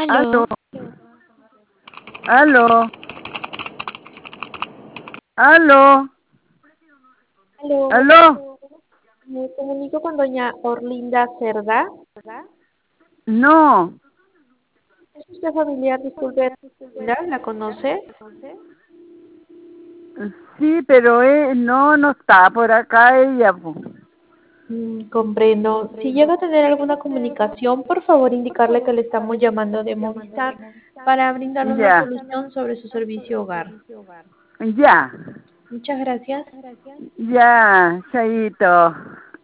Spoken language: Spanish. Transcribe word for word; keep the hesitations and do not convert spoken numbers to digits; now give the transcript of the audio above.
Aló, Aló, aló, aló, aló, aló. me comunico con doña Orlinda Cerda. No, ¿Es usted familiar, disculpe, Orlinda? ¿La conoce? sí, pero eh, no, no está por acá ella, po. Mm, comprendo. Si llega a tener alguna comunicación, por favor indicarle que le estamos llamando de Movistar para brindarle una Ya, solución sobre su servicio hogar. ya, Muchas gracias. ya, chaito.